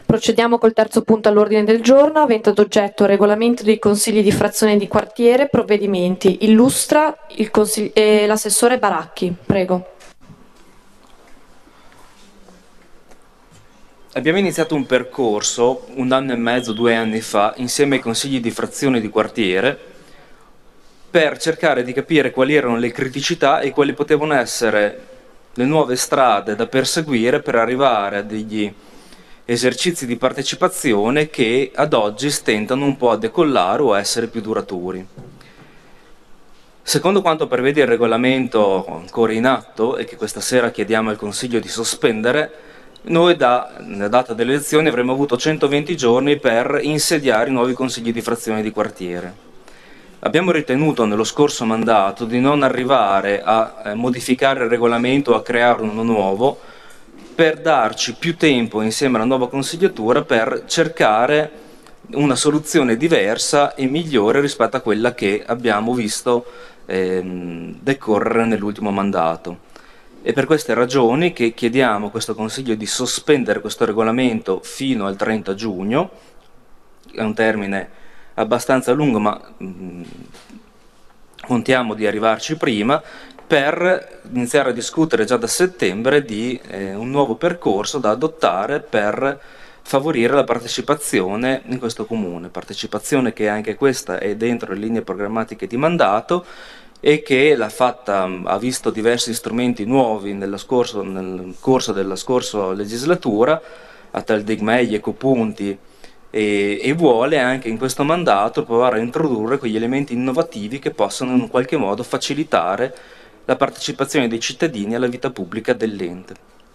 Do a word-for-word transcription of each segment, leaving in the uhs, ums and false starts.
Procediamo col terzo punto all'ordine del giorno, avente ad oggetto regolamento dei consigli di frazione di quartiere, provvedimenti. Illustra il consigli- eh, l'assessore Baracchi. Prego. Abbiamo iniziato un percorso un anno e mezzo, due anni fa, insieme ai consigli di frazione di quartiere, per cercare di capire quali erano le criticità e quali potevano essere le nuove strade da perseguire per arrivare a degli esercizi di partecipazione che ad oggi stentano un po' a decollare o a essere più duraturi. Secondo quanto prevede il regolamento ancora in atto e che questa sera chiediamo al Consiglio di sospendere, noi dalla data delle elezioni avremmo avuto centoventi giorni per insediare i nuovi consigli di frazione di quartiere. Abbiamo ritenuto nello scorso mandato di non arrivare a eh, modificare il regolamento o a creare uno nuovo per darci più tempo insieme alla nuova consigliatura per cercare una soluzione diversa e migliore rispetto a quella che abbiamo visto ehm, decorrere nell'ultimo mandato. È per queste ragioni che chiediamo a questo Consiglio di sospendere questo regolamento fino al trenta giugno, è un termine abbastanza lungo ma mh, contiamo di arrivarci prima, per iniziare a discutere già da settembre di eh, un nuovo percorso da adottare per favorire la partecipazione in questo comune, partecipazione che anche questa è dentro le linee programmatiche di mandato e che l'ha fatta, ha visto diversi strumenti nuovi nella scorso, nel corso della scorsa legislatura, a tal digmei, ecopunti, e, e vuole anche in questo mandato provare a introdurre quegli elementi innovativi che possano in qualche modo facilitare la partecipazione dei cittadini alla vita pubblica dell'ente.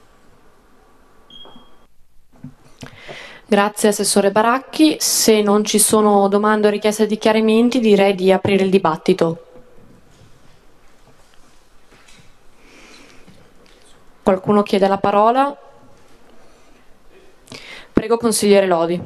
Grazie Assessore Baracchi. Se non ci sono domande o richieste di chiarimenti, direi di aprire il dibattito. Qualcuno chiede la parola? Prego, consigliere Lodi.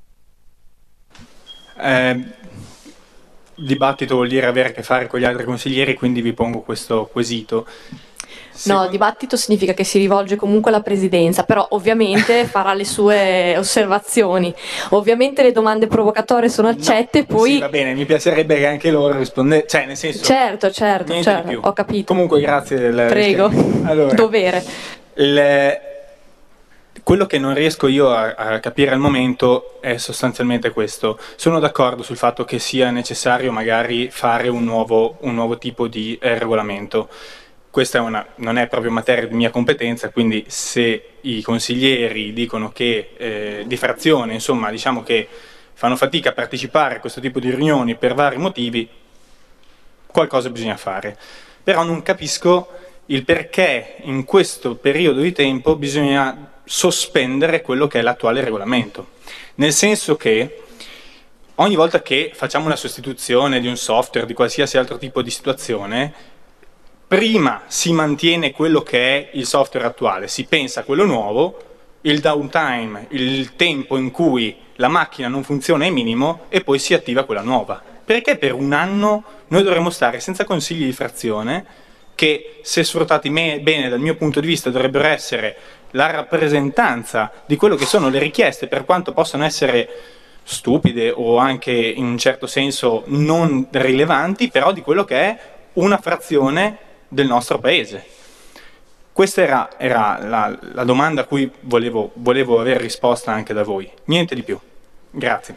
Eh, il dibattito vuol dire avere a che fare con gli altri consiglieri, quindi vi pongo questo quesito. No, il dibattito significa che si rivolge comunque alla Presidenza, però ovviamente farà le sue osservazioni. Ovviamente le domande provocatorie sono accette, no, poi... Sì, va bene, mi piacerebbe che anche loro rispondessero, cioè nel senso... Certo, certo, certo, ho capito. Comunque grazie del... Prego, allora, dovere. Il, quello che non riesco io a, a capire al momento è sostanzialmente questo. Sono d'accordo sul fatto che sia necessario magari fare un nuovo, un nuovo tipo di eh, regolamento. Questa è una, non è proprio materia di mia competenza, quindi se i consiglieri dicono che eh, di frazione, insomma, diciamo che fanno fatica a partecipare a questo tipo di riunioni per vari motivi, qualcosa bisogna fare. Però non capisco il perché in questo periodo di tempo bisogna sospendere quello che è l'attuale regolamento. Nel senso che ogni volta che facciamo una sostituzione di un software, di qualsiasi altro tipo di situazione, prima si mantiene quello che è il software attuale, si pensa a quello nuovo, il downtime, il tempo in cui la macchina non funziona è minimo e poi si attiva quella nuova. Perché per un anno noi dovremmo stare senza consigli di frazione che, se sfruttati bene dal mio punto di vista, dovrebbero essere la rappresentanza di quello che sono le richieste, per quanto possano essere stupide o anche in un certo senso non rilevanti, però di quello che è una frazione del nostro paese. Questa era, era la, la domanda a cui volevo, volevo avere risposta anche da voi. Niente di più. Grazie.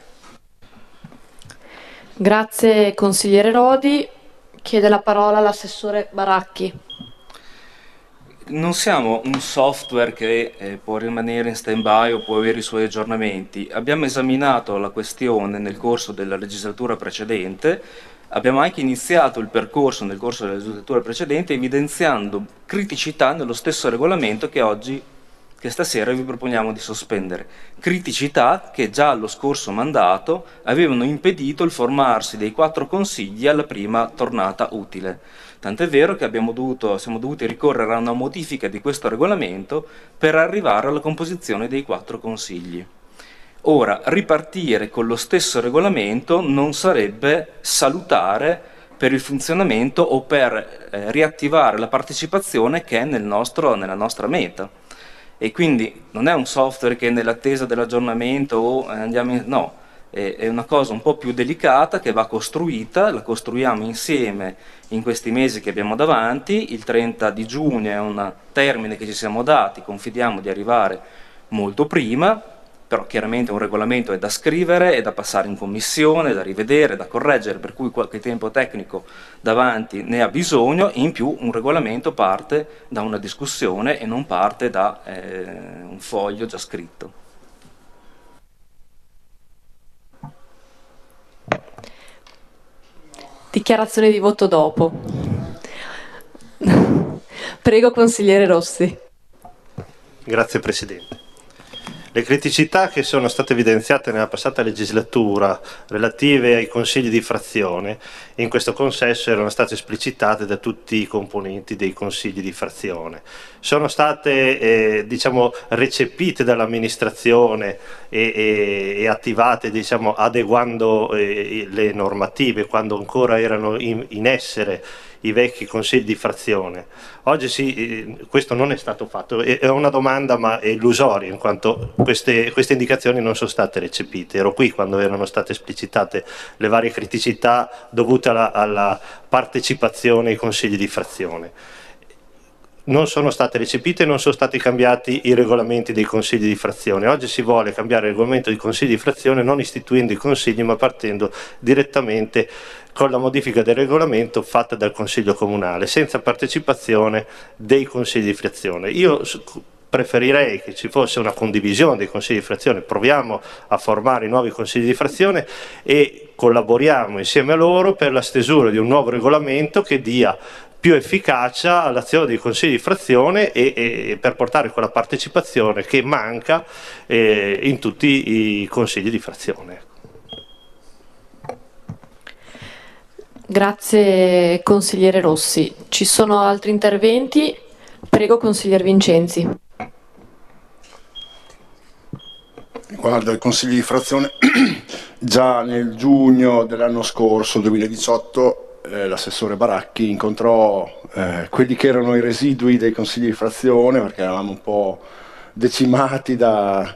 Grazie consigliere Lodi. Chiede la parola l'assessore Baracchi. Non siamo un software che eh, può rimanere in stand-by o può avere i suoi aggiornamenti. Abbiamo esaminato la questione nel corso della legislatura precedente. Abbiamo anche iniziato il percorso nel corso della legislatura precedente evidenziando criticità nello stesso regolamento che oggi, che stasera vi proponiamo di sospendere. Criticità che già allo scorso mandato avevano impedito il formarsi dei quattro consigli alla prima tornata utile. Tant'è vero che abbiamo dovuto, siamo dovuti ricorrere a una modifica di questo regolamento per arrivare alla composizione dei quattro consigli. Ora, ripartire con lo stesso regolamento non sarebbe salutare per il funzionamento o per eh, riattivare la partecipazione che è nel nostro, nella nostra meta. e quindi non è un software che nell'attesa dell'aggiornamento o andiamo in, no, è una cosa un po' più delicata che va costruita, la costruiamo insieme in questi mesi che abbiamo davanti. Il trenta di giugno è un termine che ci siamo dati, confidiamo di arrivare molto prima, però chiaramente un regolamento è da scrivere, è da passare in commissione, da rivedere, da correggere, per cui qualche tempo tecnico davanti ne ha bisogno. In più un regolamento parte da una discussione e non parte da eh, un foglio già scritto. Dichiarazione di voto dopo. Prego, consigliere Rossi. Grazie Presidente. Le criticità che sono state evidenziate nella passata legislatura relative ai consigli di frazione in questo consesso erano state esplicitate da tutti i componenti dei consigli di frazione. Sono state eh, diciamo, recepite dall'amministrazione e, e, e attivate diciamo, adeguando eh, le normative quando ancora erano in, in essere i vecchi consigli di frazione. Oggi sì, questo non è stato fatto, è una domanda ma è illusoria in quanto queste, queste indicazioni non sono state recepite. Ero qui quando erano state esplicitate le varie criticità dovute alla, alla partecipazione ai consigli di frazione. Non sono state recepite e non sono stati cambiati i regolamenti dei consigli di frazione. Oggi si vuole cambiare il regolamento dei consigli di frazione non istituendo i consigli ma partendo direttamente con la modifica del regolamento fatta dal Consiglio Comunale, senza partecipazione dei consigli di frazione. Io preferirei che ci fosse una condivisione dei consigli di frazione, proviamo a formare i nuovi consigli di frazione e collaboriamo insieme a loro per la stesura di un nuovo regolamento che dia più efficacia all'azione dei consigli di frazione e, e per portare quella partecipazione che manca eh, in tutti i consigli di frazione. Grazie consigliere Rossi. Ci sono altri interventi? Prego consigliere Vincenzi. Guarda, il consiglio di frazione già nel giugno dell'anno scorso, duemiladiciotto, eh, l'assessore Baracchi incontrò eh, quelli che erano i residui dei consigli di frazione, perché eravamo un po' decimati da,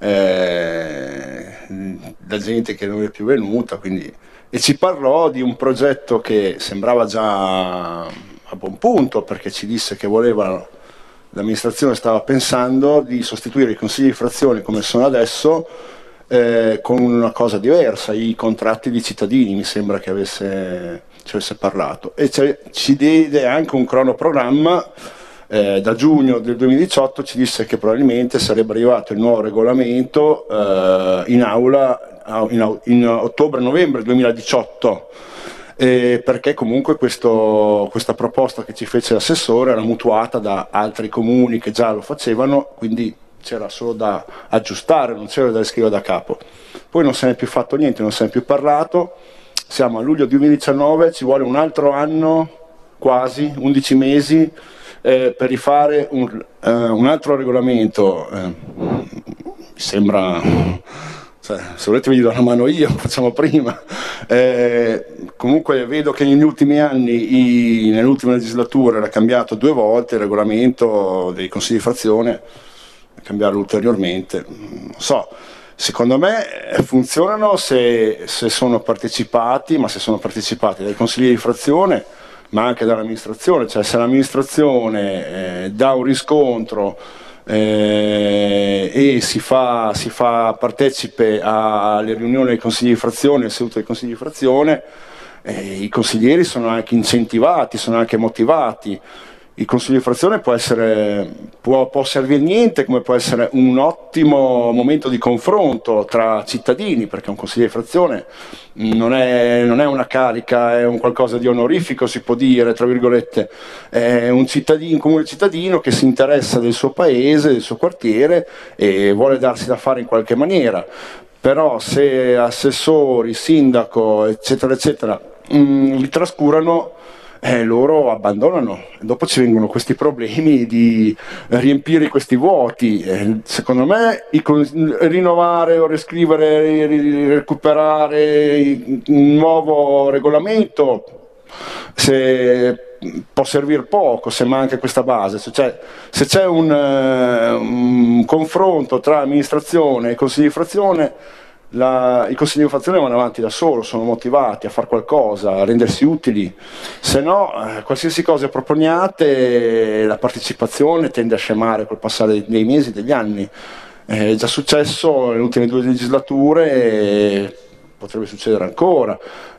eh, da gente che non è più venuta, quindi, e ci parlò di un progetto che sembrava già a buon punto, perché ci disse che voleva, l'amministrazione stava pensando di sostituire i consigli di frazione come sono adesso eh, con una cosa diversa, i contratti di cittadini, mi sembra che avesse, ci avesse parlato, e ci diede anche un cronoprogramma. Eh, da giugno del duemiladiciotto ci disse che probabilmente sarebbe arrivato il nuovo regolamento eh, in aula in, in ottobre-novembre duemiladiciotto, eh, perché comunque questo, questa proposta che ci fece l'assessore era mutuata da altri comuni che già lo facevano, quindi c'era solo da aggiustare, non c'era da scrivere da capo. Poi non se ne è più fatto niente, non se ne è più parlato, siamo a luglio duemiladiciannove, ci vuole un altro anno, quasi, undici mesi, eh, per rifare un, eh, un altro regolamento. Eh, mi sembra... Cioè, se volete vi do una mano io, facciamo prima. Eh, comunque vedo che negli ultimi anni, nell'ultima legislatura era cambiato due volte il regolamento dei consigli di frazione, cambiarlo ulteriormente. Non so, secondo me funzionano se, se sono partecipati, ma se sono partecipati dai consigli di frazione, ma anche dall'amministrazione, cioè se l'amministrazione eh, dà un riscontro Eh, e si fa, si fa partecipe alle riunioni dei consigli di frazione, alle sedute dei consigli di frazione, eh, i consiglieri sono anche incentivati, sono anche motivati. Il consiglio di frazione può essere, può, può servire niente, come può essere un ottimo momento di confronto tra cittadini, perché un consiglio di frazione non è, non è una carica, è un qualcosa di onorifico, si può dire, tra virgolette, è un cittadino, un comune cittadino che si interessa del suo paese, del suo quartiere e vuole darsi da fare in qualche maniera. Però se assessori, sindaco, eccetera, eccetera, mh, li trascurano, Eh, loro abbandonano, dopo ci vengono questi problemi di riempire questi vuoti. Eh, secondo me i, rinnovare o riscrivere, recuperare un nuovo regolamento, se può servire poco se manca questa base. Se c'è, se c'è un, uh, un confronto tra amministrazione e consigli di frazione, la, i consigli di frazione vanno avanti da solo, sono motivati a fare qualcosa, a rendersi utili, se no eh, qualsiasi cosa proponiate la partecipazione tende a scemare col passare dei, dei mesi, degli anni. È già successo nelle ultime due legislature e potrebbe succedere ancora.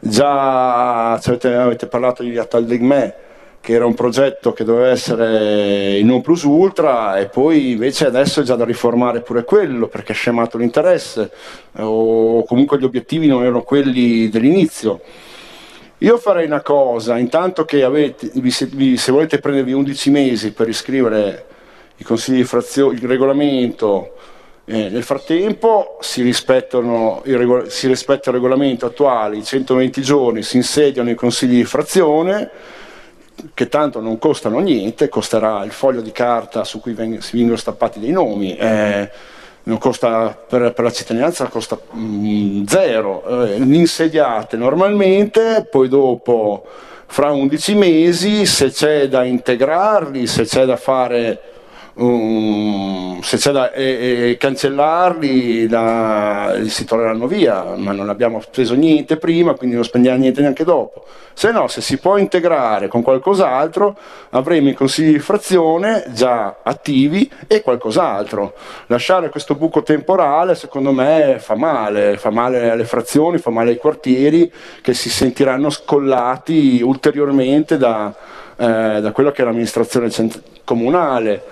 Già avete, avete parlato di Atal Degmè, che era un progetto che doveva essere il non plus ultra, e poi invece adesso è già da riformare pure quello perché è scemato l'interesse o comunque gli obiettivi non erano quelli dell'inizio. Io farei una cosa: intanto che avete, vi, se volete prendervi undici mesi per iscrivere i consigli di frazione, il regolamento, eh, nel frattempo si, rispettano il, si rispetta il regolamento attuale, i centoventi giorni, si insediano i consigli di frazione, che tanto non costano niente, costerà il foglio di carta su cui veng- si vengono stampati dei nomi, eh, non costa, per, per la cittadinanza costa mm, zero, eh, li insediate normalmente, poi dopo fra undici mesi se c'è da integrarli, se c'è da fare Um, se c'è da e, e cancellarli da, si toglieranno via, ma non abbiamo speso niente prima, quindi non spendiamo niente neanche dopo. Se no, se si può integrare con qualcos'altro, avremo i consigli di frazione già attivi e qualcos'altro. Lasciare questo buco temporale secondo me fa male, fa male alle frazioni, fa male ai quartieri che si sentiranno scollati ulteriormente da, eh, da quello che è l'amministrazione cent- comunale.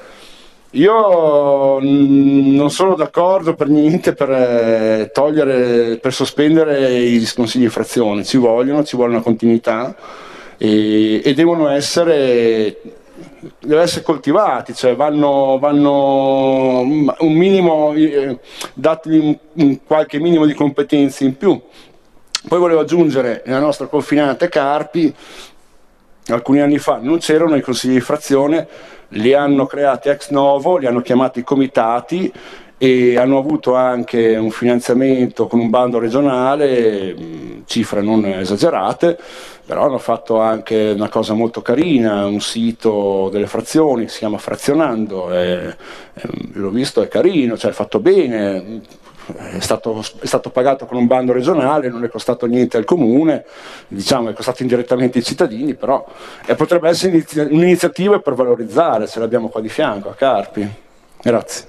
Io non sono d'accordo per niente per togliere, per sospendere i consigli di frazione, ci vogliono, ci vuole una continuità e, e devono essere, deve essere coltivati, cioè vanno, vanno un minimo, eh, dategli un, un qualche minimo di competenze in più. Poi volevo aggiungere, nella nostra confinante Carpi, alcuni anni fa non c'erano i consigli di frazione, li hanno creati ex novo, li hanno chiamati comitati e hanno avuto anche un finanziamento con un bando regionale, cifre non esagerate, però hanno fatto anche una cosa molto carina, un sito delle frazioni, si chiama Frazionando, e, e, l'ho visto, è carino, cioè è fatto bene, è stato, è stato pagato con un bando regionale, non è costato niente al comune, diciamo è costato indirettamente ai cittadini, però e potrebbe essere inizia- un'iniziativa per valorizzare, ce l'abbiamo qua di fianco a Carpi. Grazie.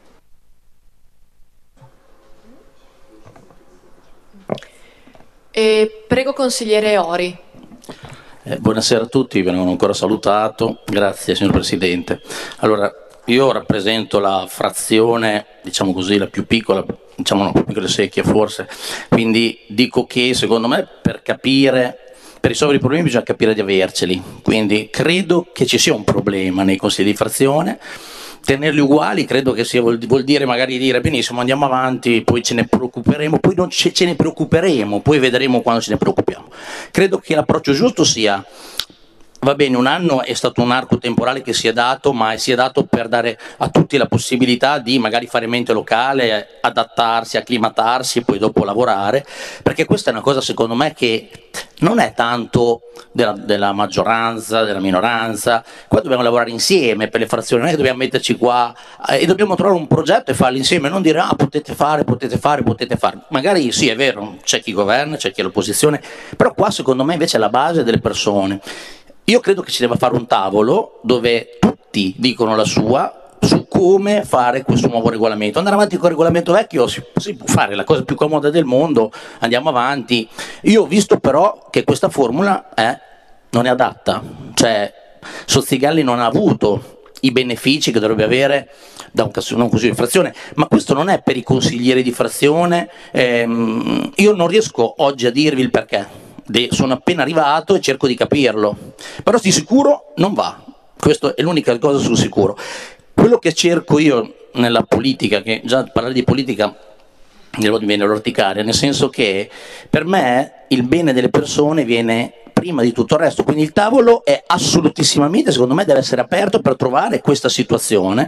E prego consigliere Ori. Eh, buonasera a tutti, ve ne ho ancora salutato, grazie signor Presidente. Allora, io rappresento la frazione, diciamo così, la più piccola, diciamo la più piccola secchia forse, quindi dico che secondo me per capire, per risolvere i problemi bisogna capire di averceli, quindi credo che ci sia un problema nei consigli di frazione. Tenerli uguali credo che sia, vuol, vuol dire magari dire benissimo andiamo avanti, poi ce ne preoccuperemo, poi non ce, ce ne preoccuperemo, poi vedremo quando ce ne preoccupiamo. Credo che l'approccio giusto sia, va bene, un anno è stato un arco temporale che si è dato, ma si è dato per dare a tutti la possibilità di magari fare mente locale, adattarsi, acclimatarsi e poi dopo lavorare, perché questa è una cosa secondo me che non è tanto della, della maggioranza, della minoranza, qua dobbiamo lavorare insieme per le frazioni, non è che dobbiamo metterci qua eh, e dobbiamo trovare un progetto e farlo insieme, non dire ah potete fare, potete fare, potete fare, magari sì è vero, c'è chi governa, c'è chi è l'opposizione, però qua secondo me invece è la base delle persone. Io credo che ci debba fare un tavolo dove tutti dicono la sua su come fare questo nuovo regolamento. Andare avanti con il regolamento vecchio si, si può fare, la cosa più comoda del mondo, andiamo avanti. Io ho visto però che questa formula eh, non è adatta, cioè Sozzigalli non ha avuto i benefici che dovrebbe avere da un, un consiglio di frazione, ma questo non è per i consiglieri di frazione, ehm, io non riesco oggi a dirvi il perché. Sono appena arrivato e cerco di capirlo, però di sicuro non va, questa è l'unica cosa sul sicuro. Quello che cerco io nella politica, che già parlare di politica mi viene l'orticaria, nel senso che per me il bene delle persone viene prima di tutto il resto, quindi il tavolo è assolutissimamente, secondo me, deve essere aperto per trovare questa situazione.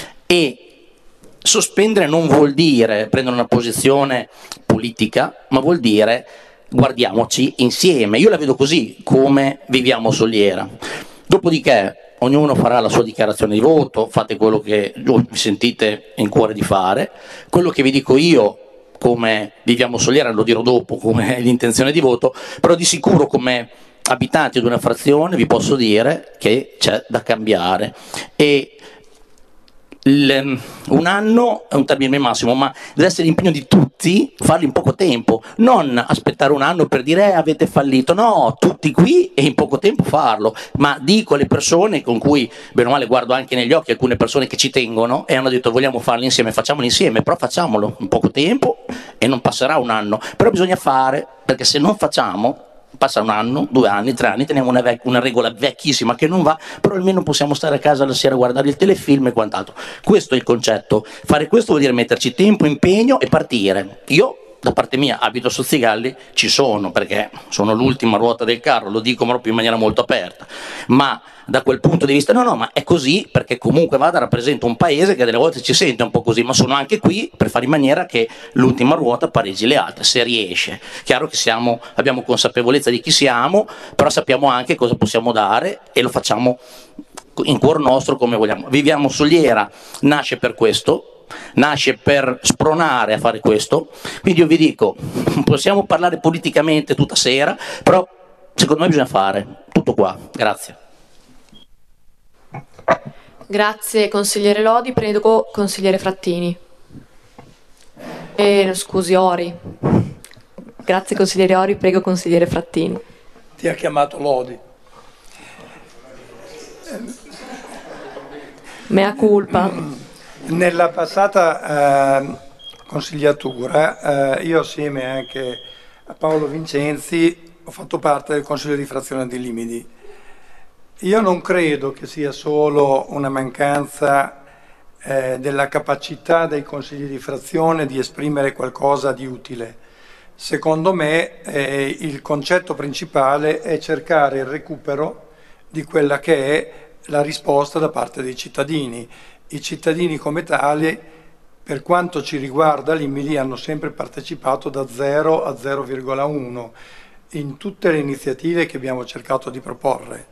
E sospendere non vuol dire prendere una posizione politica, ma vuol dire guardiamoci insieme. Io la vedo così, come viviamo Soliera. Dopodiché ognuno farà la sua dichiarazione di voto, fate quello che vi sentite in cuore di fare. Quello che vi dico io, come viviamo Soliera, lo dirò dopo come l'intenzione di voto, però di sicuro come abitanti di una frazione vi posso dire che c'è da cambiare. E il, un anno è un termine massimo, ma deve essere l'impegno di tutti farlo in poco tempo, non aspettare un anno per dire eh, avete fallito, no, tutti qui e in poco tempo farlo. Ma dico alle persone con cui bene o male guardo anche negli occhi alcune persone che ci tengono e hanno detto vogliamo farlo insieme, facciamolo insieme, però facciamolo in poco tempo e non passerà un anno, però bisogna fare, perché se non facciamo passa un anno, due anni, tre anni, teniamo una, vec- una regola vecchissima che non va, però almeno possiamo stare a casa la sera a guardare il telefilm e quant'altro. Questo è il concetto. Fare questo vuol dire metterci tempo, impegno e partire. Io da parte mia abito a Sozzigalli, ci sono perché sono l'ultima ruota del carro, lo dico proprio in maniera molto aperta, ma da quel punto di vista no no, ma è così perché comunque vada rappresenta un paese che delle volte ci sente un po' così, ma sono anche qui per fare in maniera che l'ultima ruota pareggi le altre, se riesce. Chiaro che siamo, abbiamo consapevolezza di chi siamo, però sappiamo anche cosa possiamo dare e lo facciamo in cuor nostro come vogliamo. Viviamo Soliera nasce per questo, nasce per spronare a fare questo, quindi io vi dico, possiamo parlare politicamente tutta sera, però secondo me bisogna fare tutto qua. Grazie. Grazie consigliere Lodi, prego consigliere Frattini. E, scusi Ori. Grazie consigliere Ori, prego consigliere Frattini. Ti ha chiamato Lodi. Mea culpa. Nella passata eh, consigliatura eh, io assieme anche a Paolo Vincenzi ho fatto parte del Consiglio di frazione di Limidi. Io non credo che sia solo una mancanza eh, della capacità dei consigli di frazione di esprimere qualcosa di utile. Secondo me eh, il concetto principale è cercare il recupero di quella che è la risposta da parte dei cittadini. I cittadini come tali, per quanto ci riguarda, Limidi hanno sempre partecipato da zero a zero virgola uno in tutte le iniziative che abbiamo cercato di proporre.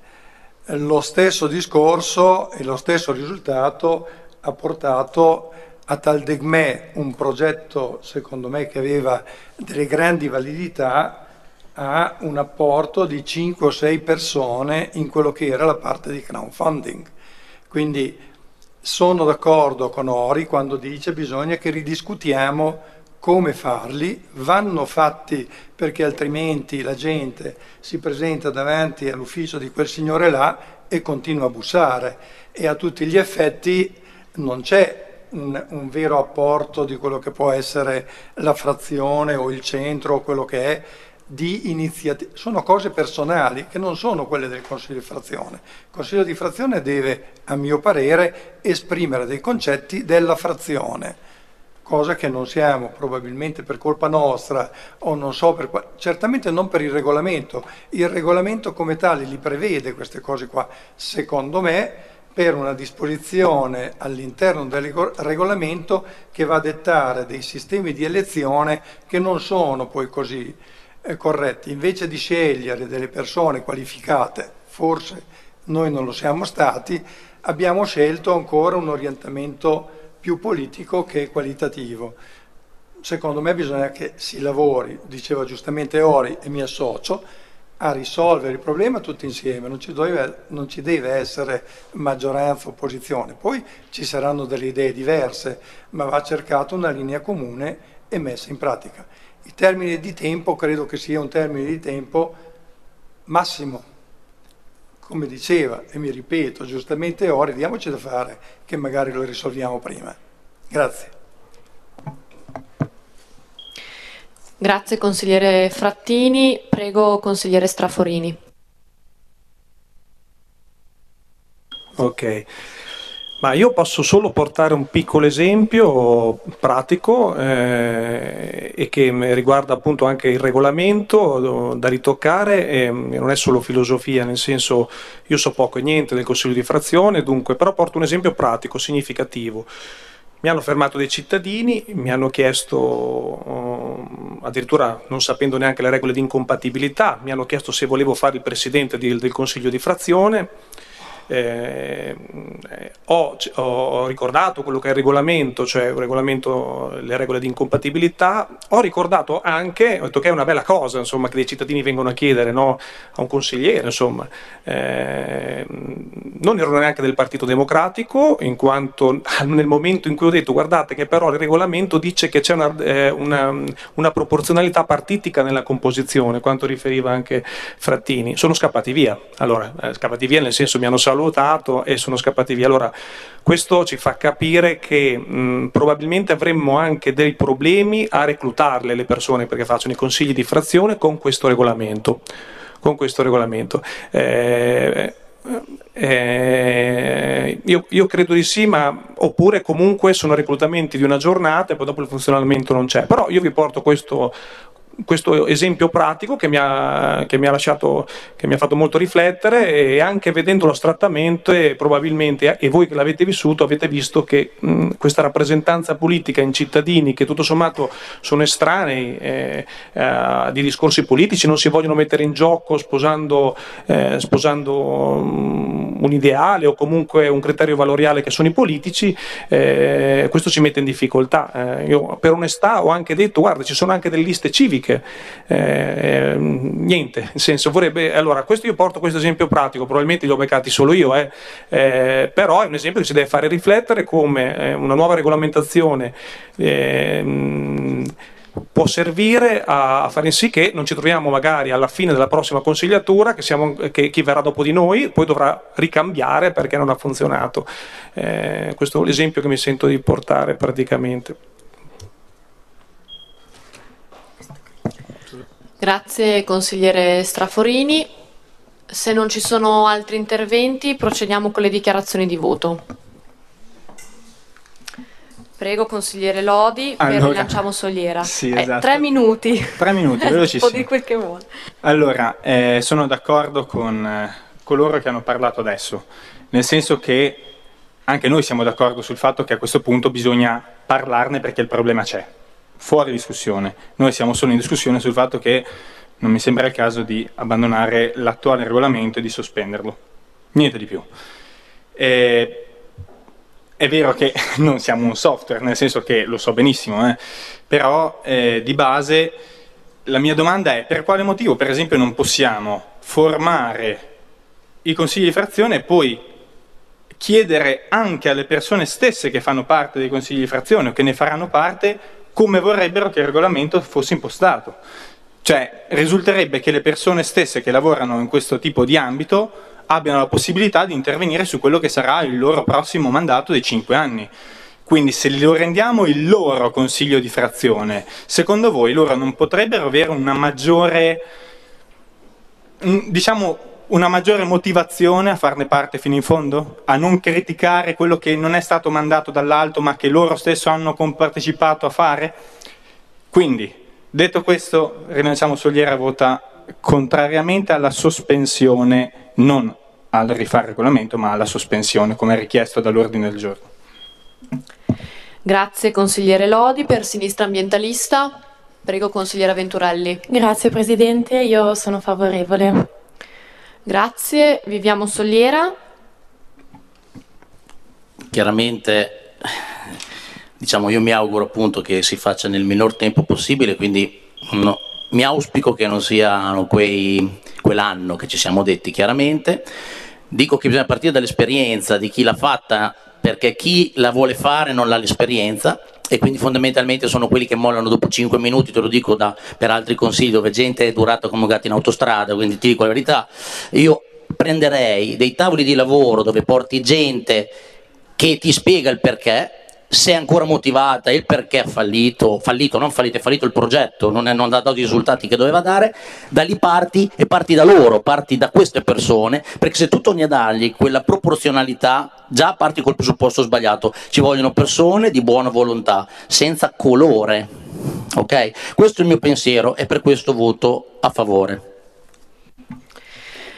Lo stesso discorso e lo stesso risultato ha portato a Tal Degmè, un progetto secondo me che aveva delle grandi validità, a un apporto di cinque o sei persone in quello che era la parte di crowdfunding. Quindi sono d'accordo con Ori quando dice bisogna che ridiscutiamo come farli, vanno fatti perché altrimenti la gente si presenta davanti all'ufficio di quel signore là e continua a bussare e a tutti gli effetti non c'è un, un vero apporto di quello che può essere la frazione o il centro o quello che è di iniziative. Sono cose personali che non sono quelle del Consiglio di frazione. Il Consiglio di frazione deve, a mio parere, esprimere dei concetti della frazione, cosa che non siamo, probabilmente per colpa nostra o non so per quale, certamente non per il regolamento. Il regolamento come tale li prevede queste cose qua. Secondo me, per una disposizione all'interno del regolamento che va a dettare dei sistemi di elezione che non sono poi così eh, corretti. Invece di scegliere delle persone qualificate, forse noi non lo siamo stati, abbiamo scelto ancora un orientamento più politico che qualitativo. Secondo me bisogna che si lavori, diceva giustamente Ori e mi associo, a risolvere il problema tutti insieme, non ci deve, non ci deve essere maggioranza o opposizione, poi ci saranno delle idee diverse, ma va cercata una linea comune e messa in pratica. Il termine di tempo credo che sia un termine di tempo massimo, come diceva, e mi ripeto, giustamente Ori, diamoci da fare, che magari lo risolviamo prima. Grazie. Grazie consigliere Frattini, prego consigliere Straforini. Ok, ma io posso solo portare un piccolo esempio pratico eh, e che riguarda appunto anche il regolamento da ritoccare e non è solo filosofia, nel senso io so poco e niente del Consiglio di frazione, dunque però porto un esempio pratico, significativo. Mi hanno fermato dei cittadini, mi hanno chiesto, uh, addirittura non sapendo neanche le regole di incompatibilità, mi hanno chiesto se volevo fare il presidente di, del consiglio di frazione. Eh, ho, ho ricordato quello che è il regolamento, cioè il regolamento, le regole di incompatibilità. Ho ricordato anche, ho detto che è una bella cosa, insomma, che dei cittadini vengono a chiedere, no, a un consigliere, insomma. Eh, non ero neanche del Partito Democratico, in quanto nel momento in cui ho detto guardate che però il regolamento dice che c'è una, eh, una, una proporzionalità partitica nella composizione, quanto riferiva anche Frattini, sono scappati via. Allora, eh, scappati via nel senso mi hanno salutato e sono scappati via. Allora, questo ci fa capire che mh, probabilmente avremmo anche dei problemi a reclutarle le persone perché facciano i consigli di frazione con questo regolamento. Con questo regolamento. Eh, eh, io, io credo di sì, ma oppure comunque sono reclutamenti di una giornata e poi dopo il funzionamento non c'è. Però io vi porto questo. questo esempio pratico che mi, ha, che mi ha lasciato, che mi ha fatto molto riflettere, e anche vedendolo astrattamente probabilmente, e voi che l'avete vissuto avete visto che mh, questa rappresentanza politica in cittadini che tutto sommato sono estranei eh, eh, di discorsi politici, non si vogliono mettere in gioco sposando, eh, sposando um, un ideale o comunque un criterio valoriale che sono i politici, eh, questo ci mette in difficoltà. Eh, io per onestà ho anche detto guarda, ci sono anche delle liste civiche. Eh, niente, nel senso vorrebbe, allora questo io porto questo esempio pratico, probabilmente li ho beccati solo io, eh, eh, però è un esempio che ci deve fare riflettere come eh, una nuova regolamentazione eh, può servire a, a fare in sì che non ci troviamo magari alla fine della prossima consigliatura che, siamo, che chi verrà dopo di noi poi dovrà ricambiare perché non ha funzionato. Eh, questo è l'esempio che mi sento di portare praticamente. Grazie consigliere Straforini. Se non ci sono altri interventi procediamo con le dichiarazioni di voto. Prego consigliere Lodi, allora, poi rilanciamo Soliera. Sì, eh, esatto. Tre minuti. Tre minuti, velocissimo. O di quel che vuole. Allora, eh, sono d'accordo con eh, coloro che hanno parlato adesso, nel senso che anche noi siamo d'accordo sul fatto che a questo punto bisogna parlarne perché il problema c'è. Fuori discussione, noi siamo solo in discussione sul fatto che non mi sembra il caso di abbandonare l'attuale regolamento e di sospenderlo, niente di più. Eh, è vero che non siamo un software, nel senso che lo so benissimo, eh, però eh, di base la mia domanda è per quale motivo per esempio non possiamo formare i consigli di frazione e poi chiedere anche alle persone stesse che fanno parte dei consigli di frazione o che ne faranno parte come vorrebbero che il regolamento fosse impostato. Cioè, risulterebbe che le persone stesse che lavorano in questo tipo di ambito abbiano la possibilità di intervenire su quello che sarà il loro prossimo mandato dei cinque anni. Quindi se lo rendiamo il loro consiglio di frazione, secondo voi loro non potrebbero avere una maggiore, diciamo, una maggiore motivazione a farne parte fino in fondo? A non criticare quello che non è stato mandato dall'alto ma che loro stesso hanno compartecipato a fare? Quindi, detto questo, rilanciamo Soliera vota contrariamente alla sospensione, non al rifare il regolamento ma alla sospensione come richiesto dall'ordine del giorno. Grazie consigliere Lodi. Per Sinistra Ambientalista, prego consigliera Venturelli. Grazie Presidente, io sono favorevole. Grazie, Viviamo Soliera. Chiaramente, diciamo, io mi auguro appunto che si faccia nel minor tempo possibile, quindi no, mi auspico che non siano quei, quell'anno che ci siamo detti chiaramente. Dico che bisogna partire dall'esperienza di chi l'ha fatta, perché chi la vuole fare non ha l'esperienza, e quindi fondamentalmente sono quelli che mollano dopo cinque minuti, te lo dico da, per altri consigli dove gente è durata come gatti in autostrada, quindi ti dico la verità. Io prenderei dei tavoli di lavoro dove porti gente che ti spiega il perché, se è ancora motivata, il perché ha fallito, fallito, non fallito, è fallito il progetto, non, è, non ha dato i risultati che doveva dare, da lì parti e parti da loro, parti da queste persone, perché se tu torni a dargli quella proporzionalità, già parti col presupposto sbagliato. Ci vogliono persone di buona volontà, senza colore, ok? Questo è il mio pensiero e per questo voto a favore.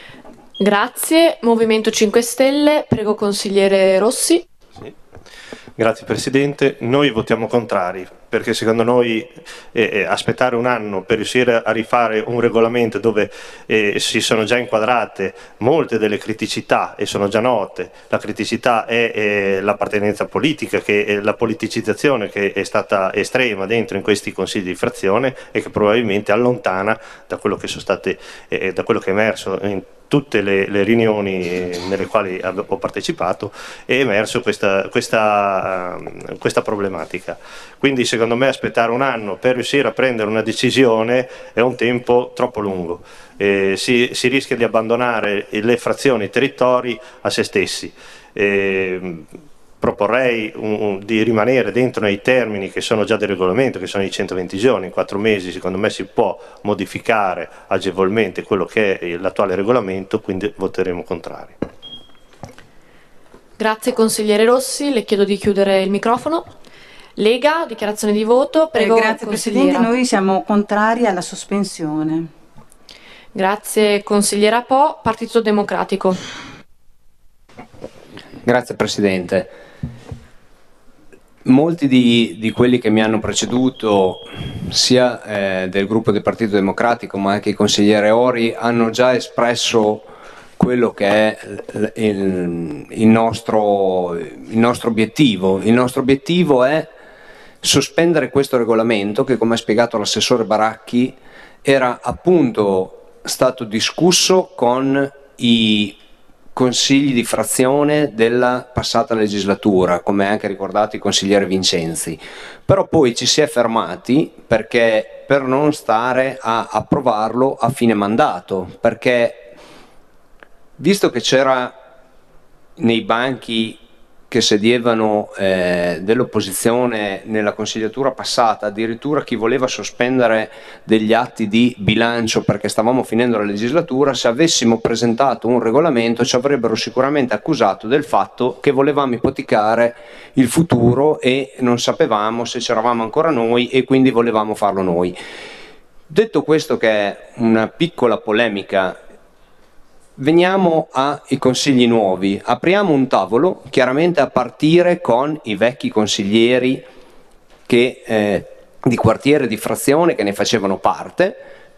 Grazie. Movimento cinque Stelle, prego consigliere Rossi. Sì. Grazie Presidente. Noi votiamo contrari perché secondo noi eh, aspettare un anno per riuscire a rifare un regolamento dove eh, si sono già inquadrate molte delle criticità e sono già note, la criticità è eh, l'appartenenza politica, che è la politicizzazione che è stata estrema dentro in questi consigli di frazione e che probabilmente allontana da quello che sono state, eh, da quello che è emerso in tutte le, le riunioni nelle quali ho partecipato, è emerso questa, questa, questa problematica. Quindi secondo me aspettare un anno per riuscire a prendere una decisione è un tempo troppo lungo. Eh, si, si rischia di abbandonare le frazioni, i territori a se stessi. Eh, proporrei un, un, di rimanere dentro nei termini che sono già del regolamento, che sono i centoventi giorni. In quattro mesi secondo me si può modificare agevolmente quello che è l'attuale regolamento, quindi voteremo contrari. Grazie consigliere Rossi, le chiedo di chiudere il microfono. Lega, dichiarazione di voto, prego. Eh, grazie Presidente, noi siamo contrari alla sospensione. Grazie consigliera Po, Partito Democratico. Grazie Presidente. Molti di, di quelli che mi hanno preceduto, sia eh, del gruppo del Partito Democratico ma anche il consigliere Ori, hanno già espresso quello che è il, il, nostro, il nostro obiettivo. Il nostro obiettivo è sospendere questo regolamento che, come ha spiegato l'assessore Baracchi, era appunto stato discusso con i consigli di frazione della passata legislatura, come ha anche ricordato il consigliere Vincenzi, però poi ci si è fermati perché per non stare a approvarlo a fine mandato, perché visto che c'era nei banchi che sedievano eh, dell'opposizione nella consigliatura passata addirittura chi voleva sospendere degli atti di bilancio perché stavamo finendo la legislatura, se avessimo presentato un regolamento ci avrebbero sicuramente accusato del fatto che volevamo ipotecare il futuro e non sapevamo se c'eravamo ancora noi e quindi volevamo farlo noi. Detto questo, che è una piccola polemica, veniamo ai consigli nuovi, apriamo un tavolo chiaramente a partire con i vecchi consiglieri che, eh, di quartiere, di frazione che ne facevano parte,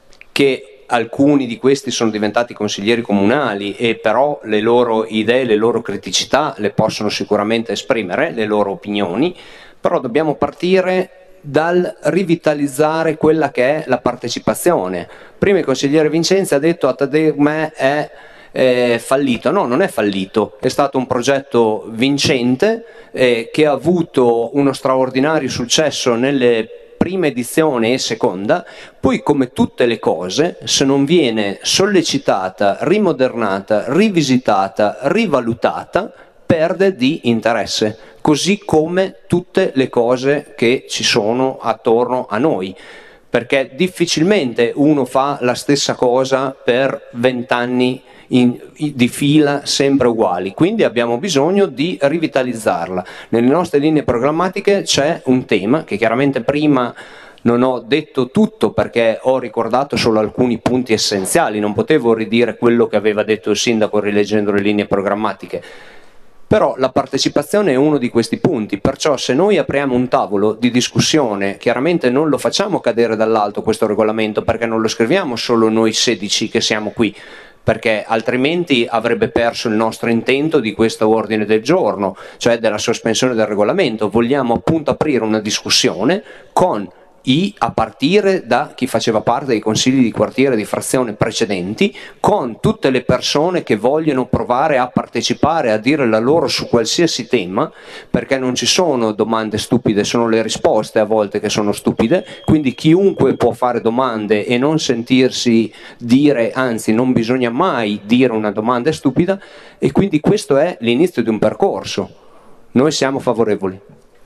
che alcuni di questi sono diventati consiglieri comunali e però le loro idee, le loro criticità le possono sicuramente esprimere, le loro opinioni, però dobbiamo partire dal rivitalizzare quella che è la partecipazione. Prima il consigliere Vincenzi ha detto a Tadeu me è eh, fallito. No, non è fallito, è stato un progetto vincente eh, che ha avuto uno straordinario successo nelle prima edizione e seconda. Poi, come tutte le cose, se non viene sollecitata, rimodernata, rivisitata, rivalutata, perde di interesse, così come tutte le cose che ci sono attorno a noi, perché difficilmente uno fa la stessa cosa per vent'anni di fila sempre uguali, quindi abbiamo bisogno di rivitalizzarla. Nelle nostre linee programmatiche c'è un tema che chiaramente prima non ho detto tutto perché ho ricordato solo alcuni punti essenziali, non potevo ridire quello che aveva detto il sindaco rileggendo le linee programmatiche. Però la partecipazione è uno di questi punti, perciò se noi apriamo un tavolo di discussione, chiaramente non lo facciamo cadere dall'alto questo regolamento, perché non lo scriviamo solo noi sedici che siamo qui, perché altrimenti avrebbe perso il nostro intento di questo ordine del giorno, cioè della sospensione del regolamento. Vogliamo appunto aprire una discussione con I, a partire da chi faceva parte dei consigli di quartiere di frazione precedenti, con tutte le persone che vogliono provare a partecipare, a dire la loro su qualsiasi tema, perché non ci sono domande stupide, sono le risposte a volte che sono stupide, quindi chiunque può fare domande e non sentirsi dire, anzi non bisogna mai dire una domanda stupida, e quindi questo è l'inizio di un percorso. Noi siamo favorevoli.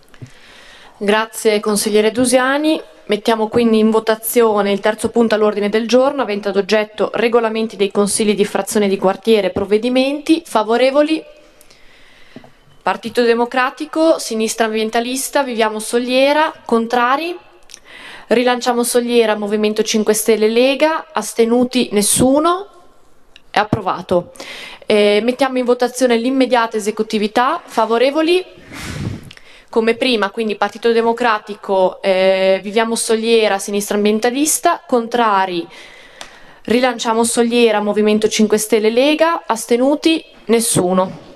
Grazie consigliere Dusiani. Mettiamo quindi in votazione il terzo punto all'ordine del giorno, avente ad oggetto regolamenti dei consigli di frazione di quartiere, provvedimenti. Favorevoli? Partito Democratico, Sinistra Ambientalista, Viviamo Soliera. Contrari? Rilanciamo Soliera, Movimento cinque Stelle, Lega. Astenuti? Nessuno. È approvato. Eh, mettiamo in votazione l'immediata esecutività. Favorevoli? come prima, quindi Partito Democratico, eh, Viviamo Soliera, Sinistra Ambientalista, contrari Rilanciamo Soliera, Movimento cinque Stelle, Lega, astenuti nessuno.